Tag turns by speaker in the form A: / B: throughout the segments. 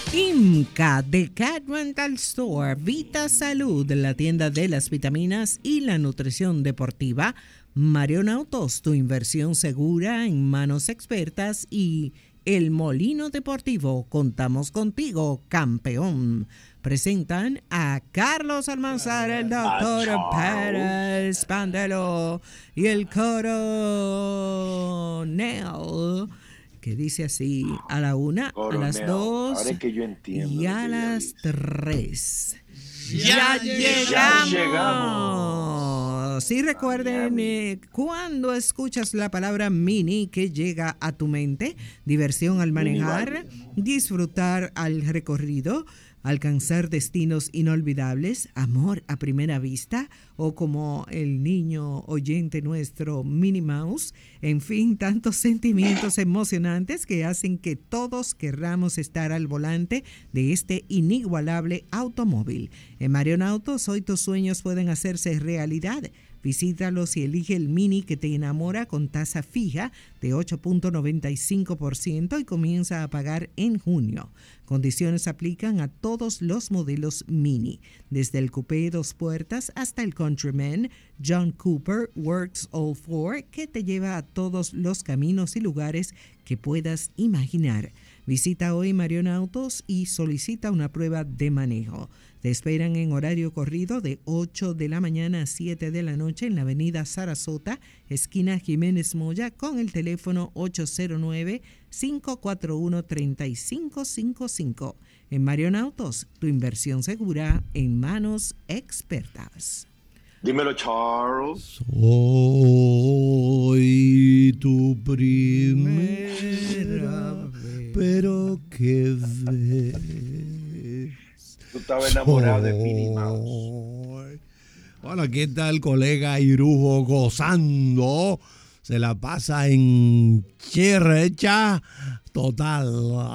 A: IMCA, The Cat Rental Store, Vita Salud, la tienda de las vitaminas y la nutrición deportiva, Marion Autos, tu inversión segura en manos expertas y El Molino Deportivo, contamos contigo, campeón. Presentan a Carlos Almanzar, el doctor Pérez Pandelo y el coronel, que dice así, a la 1, a las 2 y a las 3. ¡Ya llegamos! Sí, recuerden, cuando escuchas la palabra Mini, ¿qué llega a tu mente? Diversión al manejar, disfrutar al recorrido, alcanzar destinos inolvidables, amor a primera vista, o como el niño oyente nuestro Minnie Mouse, en fin, tantos sentimientos emocionantes que hacen que todos querramos estar al volante de este inigualable automóvil. En Marion Autos, hoy tus sueños pueden hacerse realidad. Visítalos y elige el Mini que te enamora con tasa fija de 8.95% y comienza a pagar en junio. Condiciones aplican a todos los modelos Mini, desde el coupé 2 puertas hasta el Countryman. John Cooper Works All Four, que te lleva a todos los caminos y lugares que puedas imaginar. Visita hoy Marion Autos y solicita una prueba de manejo. Te esperan en horario corrido de 8 de la mañana a 7 de la noche en la avenida Sarasota, esquina Jiménez Moya, con el teléfono 809-541-3555. En Marion Autos, tu inversión segura en manos expertas.
B: Dímelo, Charles.
C: Soy tu primera vez, pero qué ves.
B: Tú estabas enamorado de Minnie Mouse.
C: Bueno, aquí está el colega Irujo gozando. Se la pasa en cherrecha total.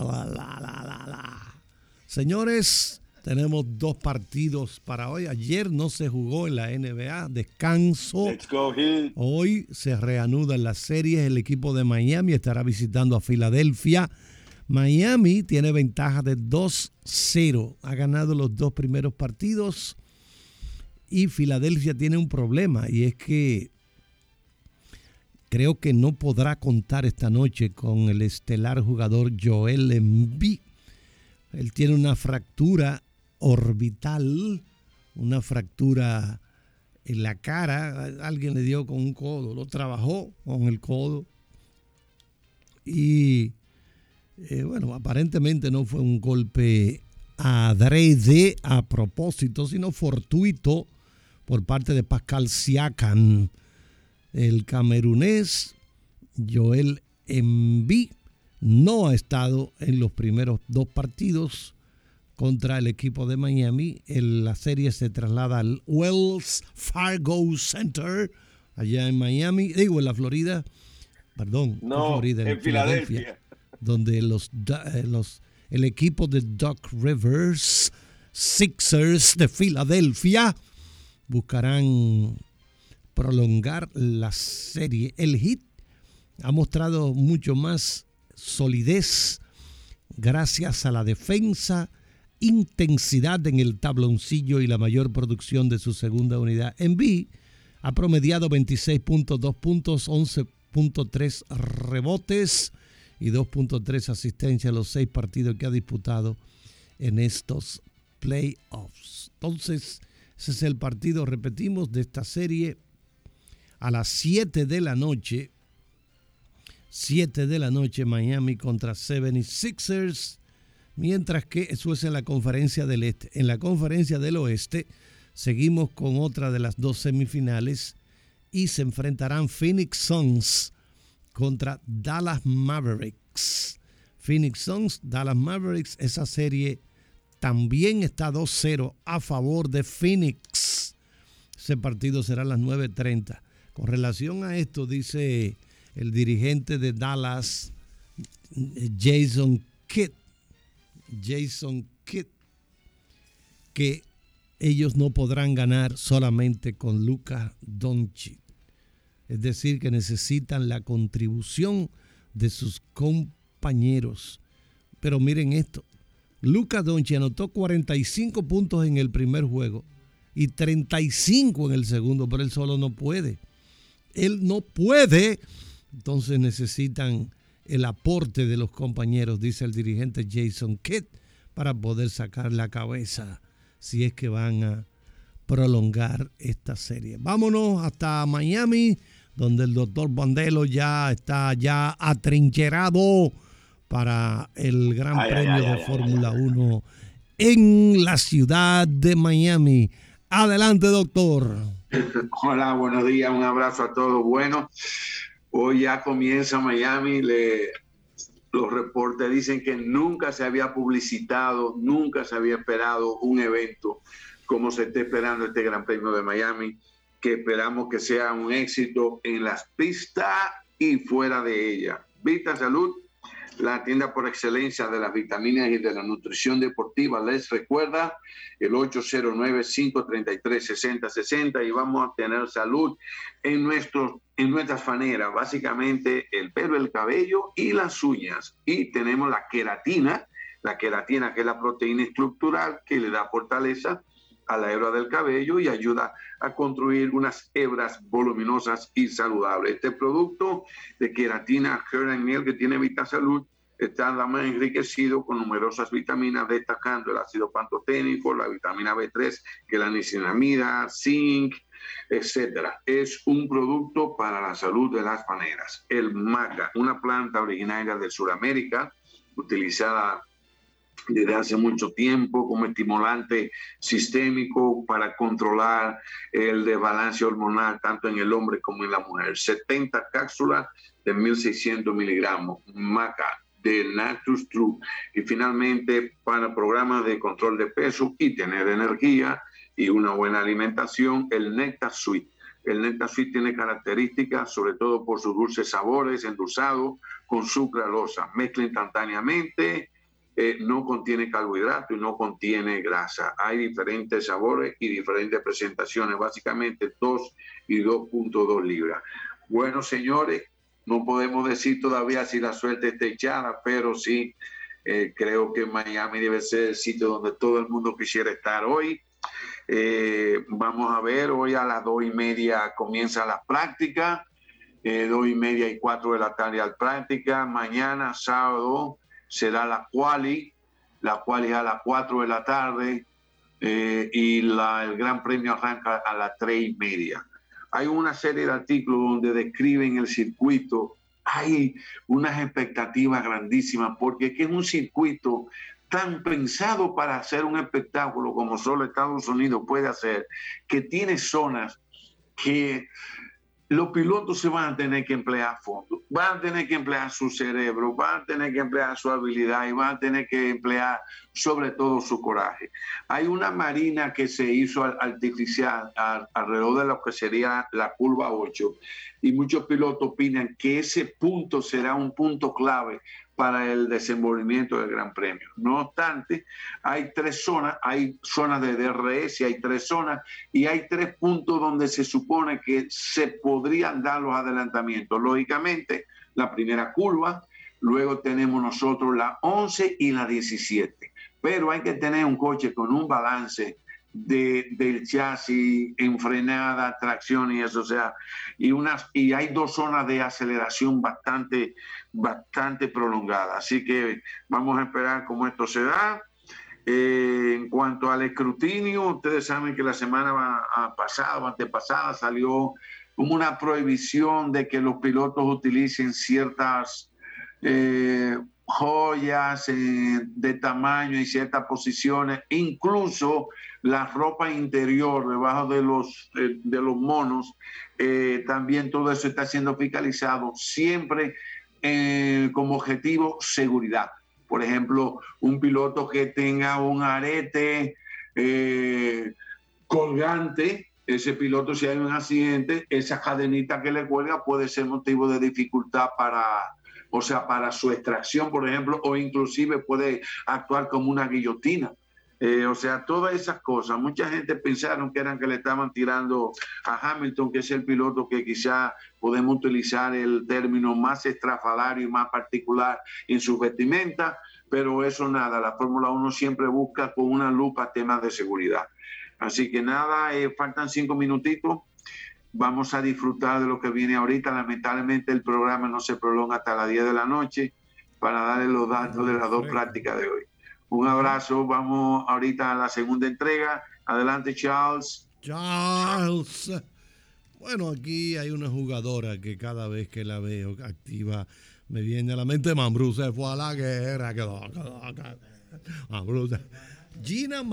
C: Señores, tenemos 2 partidos para hoy. Ayer no se jugó en la NBA, descanso.
B: Let's go, Heat.
C: Hoy se reanudan las series. El equipo de Miami estará visitando a Filadelfia. Miami tiene ventaja de 2-0. Ha ganado los 2 primeros partidos. Y Filadelfia tiene un problema, y es que creo que no podrá contar esta noche con el estelar jugador Joel Embiid. Él tiene una fractura orbital, una fractura en la cara. Alguien le dio con un codo, lo trabajó con el codo. Y bueno, aparentemente no fue un golpe adrede, a propósito, sino fortuito por parte de Pascal Siakam. El camerunés Joel Embiid no ha estado en los primeros 2 partidos contra el equipo de Miami. La serie se traslada al Wells Fargo Center, allá en Miami, en la Florida. Perdón,
B: no,
C: Florida,
B: en Filadelfia.
C: Donde el equipo de Doc Rivers Sixers de Filadelfia buscarán prolongar la serie. El Heat ha mostrado mucho más solidez gracias a la defensa, intensidad en el tabloncillo y la mayor producción de su segunda unidad. Embiid ha promediado 26.2 puntos, 11.3 rebotes y 2.3 asistencias en los 6 partidos que ha disputado en estos playoffs. Entonces, ese es el partido, repetimos, de esta serie a las 7 de la noche. 7 de la noche, Miami contra 76ers, mientras que eso es en la conferencia del este. En la conferencia del oeste, seguimos con otra de las 2 semifinales y se enfrentarán Phoenix Suns contra Dallas Mavericks. Phoenix Suns, Dallas Mavericks, esa serie también está 2-0 a favor de Phoenix. Ese partido será a las 9:30. Con relación a esto, dice el dirigente de Dallas, Jason Kidd, que ellos no podrán ganar solamente con Luka Doncic. Es decir, que necesitan la contribución de sus compañeros. Pero miren esto, Luka Doncic anotó 45 puntos en el primer juego y 35 en el segundo, pero él solo no puede. Él no puede. Entonces necesitan el aporte de los compañeros, dice el dirigente Jason Kidd, para poder sacar la cabeza si es que van a prolongar esta serie. Vámonos hasta Miami, donde el doctor Bandelo ya está atrincherado para el Gran Premio de Fórmula 1 en la ciudad de Miami. Adelante, doctor.
D: Hola, buenos días, un abrazo a todos. Bueno, hoy ya comienza Miami. Los reportes dicen que nunca se había publicitado, nunca se había esperado un evento como se está esperando este Gran Premio de Miami, que esperamos que sea un éxito en las pistas y fuera de ella. Vita Salud, la tienda por excelencia de las vitaminas y de la nutrición deportiva, les recuerda el 809-533-6060 y vamos a tener salud en nuestras faneras, básicamente el pelo, el cabello y las uñas. Y tenemos la queratina que es la proteína estructural que le da fortaleza a la hebra del cabello y ayuda a construir unas hebras voluminosas y saludables. Este producto de queratina Hair and Nail que tiene VitaSalud está además enriquecido con numerosas vitaminas, destacando el ácido pantoténico, la vitamina B3, que es la niacinamida, zinc, etcétera. Es un producto para la salud de las faneras. El maca, una planta originaria de Sudamérica, utilizada desde hace mucho tiempo como estimulante sistémico para controlar el desbalance hormonal tanto en el hombre como en la mujer. 70 cápsulas de 1.600 miligramos, maca de Natus True. Y finalmente, para programas de control de peso y tener energía y una buena alimentación, el Nectar Sweet. El Nectar Sweet tiene características, sobre todo por sus dulces sabores, endulzado con sucralosa. Mezcla instantáneamente. No contiene carbohidratos y no contiene grasa. Hay diferentes sabores y diferentes presentaciones, básicamente 2 y 2.2 libras. Bueno, señores, no podemos decir todavía si la suerte está echada, pero sí creo que Miami debe ser el sitio donde todo el mundo quisiera estar hoy. Vamos a ver, hoy a las 2:30 comienza la práctica, 2:30 y 4 de la tarde la práctica. Mañana, sábado, será la quali a las 4 de la tarde y el Gran Premio arranca a las 3:30. Hay una serie de artículos donde describen el circuito. Hay unas expectativas grandísimas porque es un circuito tan pensado para hacer un espectáculo como solo Estados Unidos puede hacer, que tiene zonas que los pilotos se van a tener que emplear a fondo, van a tener que emplear su cerebro, van a tener que emplear su habilidad y van a tener que emplear sobre todo su coraje. Hay una marina que se hizo artificial alrededor de lo que sería la curva 8 y muchos pilotos opinan que ese punto será un punto clave para el desenvolvimiento del Gran Premio. No obstante, hay 3 zonas, hay zonas de DRS, hay 3 zonas y hay 3 puntos donde se supone que se podrían dar los adelantamientos. Lógicamente, la primera curva, luego tenemos nosotros la 11 y la 17. Pero hay que tener un coche con un balance del chasis en frenada, tracción y eso, o sea, y hay 2 zonas de aceleración bastante prolongada. Así que vamos a esperar cómo esto se da. En cuanto al escrutinio, ustedes saben que la semana pasada o antepasada salió como una prohibición de que los pilotos utilicen ciertas joyas de tamaño y ciertas posiciones, incluso la ropa interior debajo de los monos, también todo eso está siendo fiscalizado siempre como objetivo seguridad. Por ejemplo, un piloto que tenga un arete colgante, ese piloto, si hay un accidente, esa cadenita que le cuelga puede ser motivo de dificultad para su extracción, por ejemplo, o inclusive puede actuar como una guillotina. O sea, todas esas cosas. Mucha gente pensaron que le estaban tirando a Hamilton, que es el piloto que quizá podemos utilizar el término más estrafalario y más particular en su vestimenta, pero eso nada, la Fórmula 1 siempre busca con una lupa temas de seguridad. Así que nada, faltan 5 minutitos. Vamos a disfrutar de lo que viene ahorita. Lamentablemente el programa no se prolonga hasta las 10 de la noche para darle los datos de las dos prácticas de hoy. Un abrazo. Vamos ahorita a la segunda entrega. Adelante, Charles.
C: Charles. Bueno, aquí hay una jugadora que cada vez que la veo activa me viene a la mente. Mambrú se fue a la guerra. Gina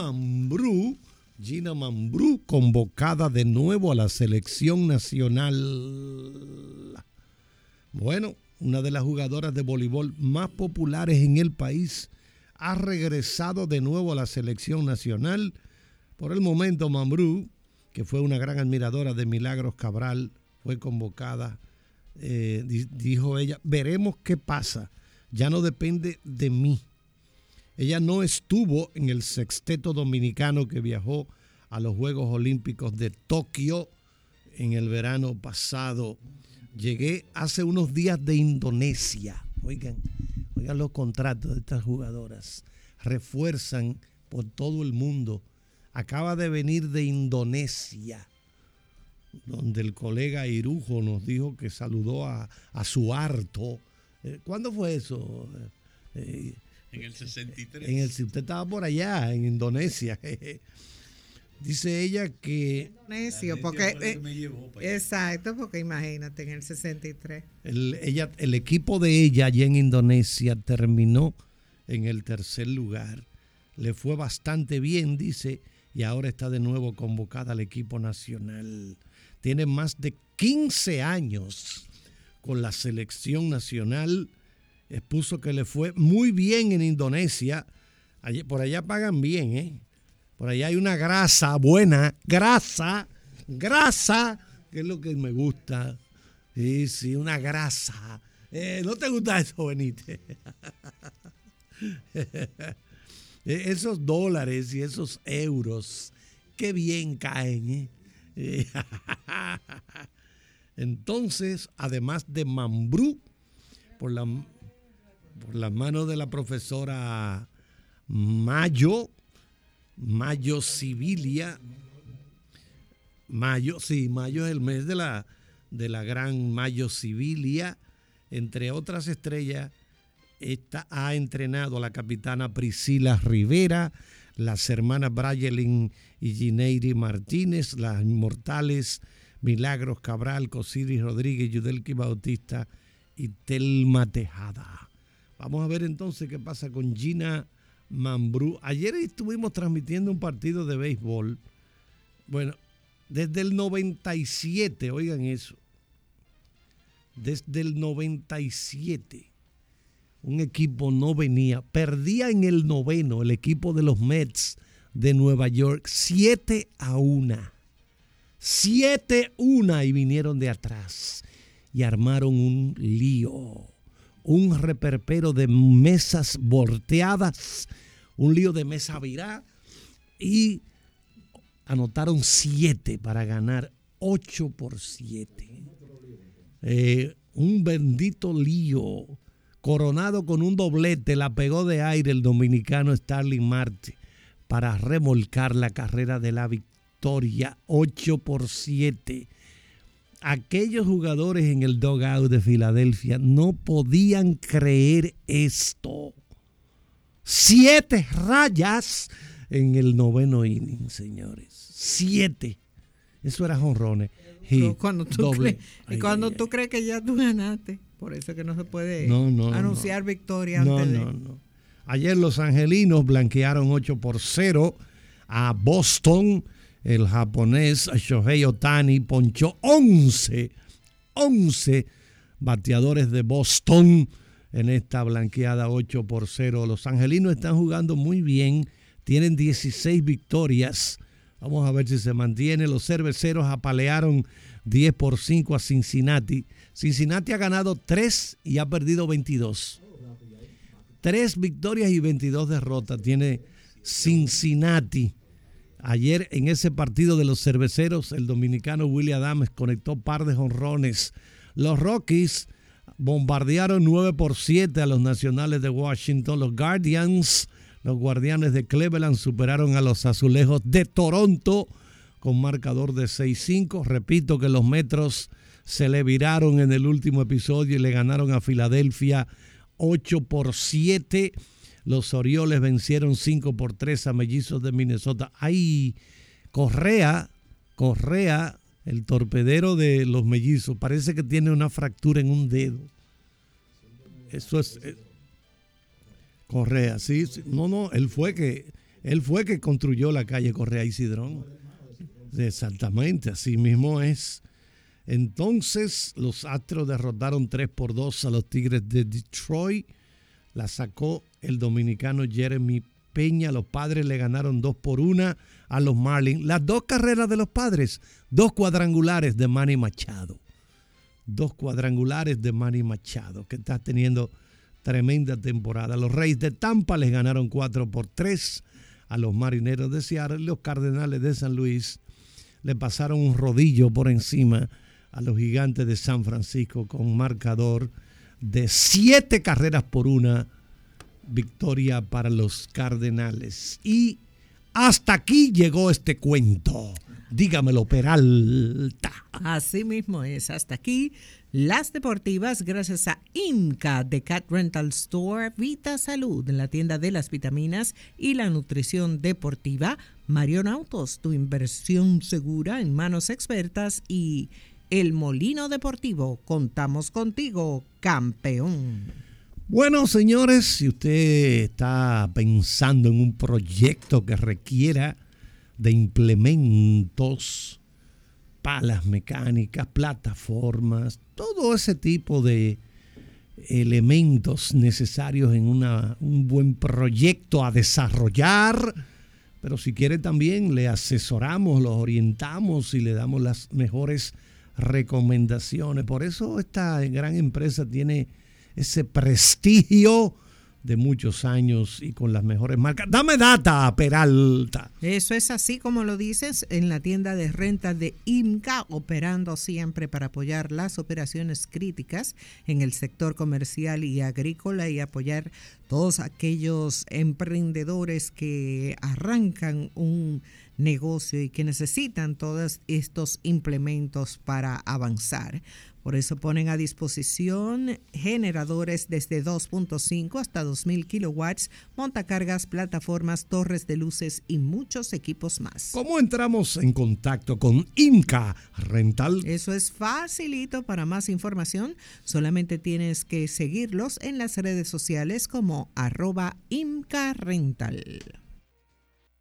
C: Mambrú convocada de nuevo a la selección nacional. Bueno, una de las jugadoras de voleibol más populares en el país ha regresado de nuevo a la selección nacional. Por el momento, Mambrú, que fue una gran admiradora de Milagros Cabral, fue convocada. Dijo ella, veremos qué pasa, ya no depende de mí. Ella no estuvo en el sexteto dominicano que viajó a los Juegos Olímpicos de Tokio en el verano pasado. Llegué hace unos días de Indonesia. Oigan los contratos de estas jugadoras. Refuerzan por todo el mundo. Acaba de venir de Indonesia, donde el colega Irujo nos dijo que saludó a Suharto. ¿Cuándo fue eso?
E: En el 63.
C: Usted estaba por allá, en Indonesia. Dice ella que...
A: Indonesia, porque... exacto, porque imagínate, en el 63.
C: El equipo de ella allá en Indonesia terminó en el tercer lugar. Le fue bastante bien, dice, y ahora está de nuevo convocada al equipo nacional. Tiene más de 15 años con la selección nacional. Expuso que le fue muy bien en Indonesia. Por allá pagan bien, ¿eh? Por allá hay una grasa buena, grasa, que es lo que me gusta. Sí, una grasa. ¿No te gusta eso, Benítez? Esos dólares y esos euros, qué bien caen, ¿eh? Entonces, además de Mambrú, por las manos de la profesora Mayo Sibilia. Mayo es el mes de la gran Mayo Sibilia. Entre otras estrellas, ha entrenado a la capitana Priscila Rivera, las hermanas Brayelin y Gineiri Martínez, las inmortales Milagros Cabral, Cosiris Rodríguez, Yudelki Bautista y Telma Tejada. Vamos a ver entonces qué pasa con Gina Mambrú. Ayer estuvimos transmitiendo un partido de béisbol. Bueno, desde el 97, oigan eso. Desde el 97, un equipo no venía. Perdía en el noveno el equipo de los Mets de Nueva York 7-1. 7-1 y vinieron de atrás y armaron un lío. Un reperpero de mesas volteadas, un lío de mesa virada y anotaron 7 para ganar 8-7. Un bendito lío, coronado con un doblete, la pegó de aire el dominicano Starling Marte para remolcar la carrera de la victoria 8-7. Aquellos jugadores en el dugout de Filadelfia no podían creer esto. 7 rayas en el noveno inning, señores. 7. Eso era jonrones.
A: Cuando tú crees que ya tú ganaste. Por eso es que no se puede anunciar victoria antes de...
C: No. Ayer los angelinos blanquearon 8-0 a Boston. El japonés Shohei Ohtani ponchó 11 bateadores de Boston en esta blanqueada 8-0. Los angelinos están jugando muy bien, tienen 16 victorias. Vamos a ver si se mantiene. Los cerveceros apalearon 10-5 a Cincinnati. Cincinnati ha ganado 3 y ha perdido 22. 3 victorias y 22 derrotas tiene Cincinnati. Ayer en ese partido de los cerveceros, el dominicano Willy Adames conectó par de jonrones. Los Rockies bombardearon 9-7 a los Nacionales de Washington. Los Guardianes de Cleveland superaron a los Azulejos de Toronto con marcador de 6-5. Repito que los Metros se le viraron en el último episodio y le ganaron a Filadelfia 8-7. Los Orioles vencieron 5-3 a Mellizos de Minnesota. ¡Ay! Correa, el torpedero de los Mellizos, parece que tiene una fractura en un dedo. Eso es... Correa, sí. No, él fue que construyó la calle Correa y Cidrón. Exactamente, así mismo es. Entonces, los Astros derrotaron 3-2 a los Tigres de Detroit. La sacó el dominicano Jeremy Peña. Los Padres le ganaron 2-1 a los Marlins. Las 2 carreras de los Padres, 2 cuadrangulares de Manny Machado. 2 cuadrangulares de Manny Machado, que está teniendo tremenda temporada. Los Reyes de Tampa les ganaron 4-3 a los Marineros de Seattle. Los Cardenales de San Luis le pasaron un rodillo por encima a los Gigantes de San Francisco con marcador de 7-1. Victoria para los Cardenales. Y hasta aquí llegó este cuento. Dígamelo, Peralta.
A: Así mismo es, hasta aquí las deportivas gracias a IMCA de Cat Rental Store, Vita Salud, la tienda de las vitaminas y la nutrición deportiva, Marion Autos, tu inversión segura en manos expertas, y El Molino Deportivo. Contamos contigo, campeón.
C: Bueno, señores, si usted está pensando en un proyecto que requiera de implementos, palas mecánicas, plataformas, todo ese tipo de elementos necesarios en un buen proyecto a desarrollar, pero si quiere también le asesoramos, los orientamos y le damos las mejores recomendaciones. Por eso esta gran empresa tiene ese prestigio de muchos años y con las mejores marcas. Dame data, Peralta.
A: Eso es así como lo dices, en la tienda de renta de IMCA, operando siempre para apoyar las operaciones críticas en el sector comercial y agrícola y apoyar todos aquellos emprendedores que arrancan un negocio y que necesitan todos estos implementos para avanzar. Por eso ponen a disposición generadores desde 2.5 hasta 2.000 kilowatts, montacargas, plataformas, torres de luces y muchos equipos más.
C: ¿Cómo entramos en contacto con IMCA Rental?
A: Eso es facilito. Para más información, solamente tienes que seguirlos en las redes sociales como @IMCA Rental.